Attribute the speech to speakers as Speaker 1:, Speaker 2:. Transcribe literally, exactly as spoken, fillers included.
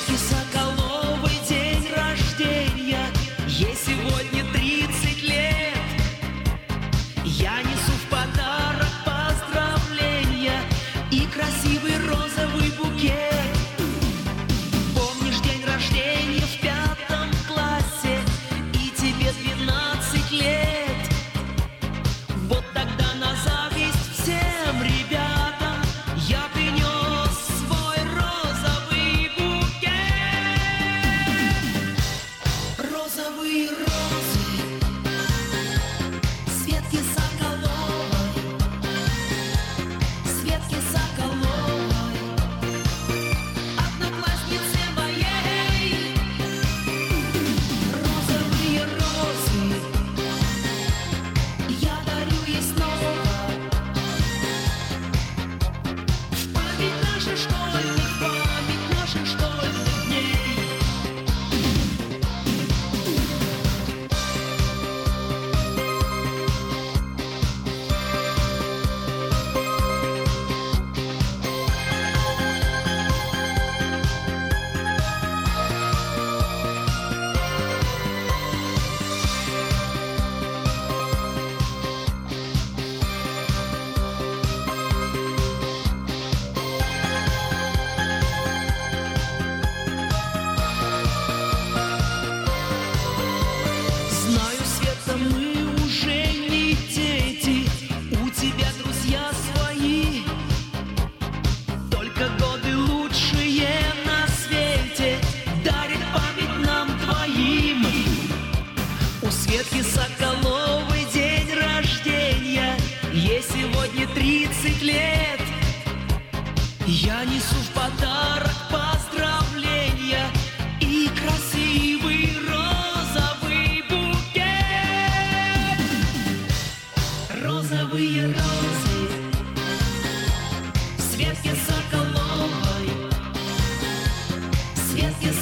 Speaker 1: Светке Соколовой день рождения, ей сегодня тридцать лет. Я несу в подарок поздравления и красивый розовый букет. Помнишь день рождения в пятом классе, и тебе двенадцать лет? Вот тогда на зависть всем ребятам я принес свой розовый букет. Розовые розы Светке Соколовой, Светке Соколовой, однокласснице моей. Розовые розы я дарю ей снова, в память наших школьных, в память наших школьных дней. Знаю, Света, мы уже не дети, у тебя друзья свои, только годы лучшие на свете дарят память нам двоим. У Светки Соколовой день рождения, ей сегодня тридцать лет. Я несу в подарок поздравления и красивый розовый букет. Розовые розы Светке Соколовой, Светке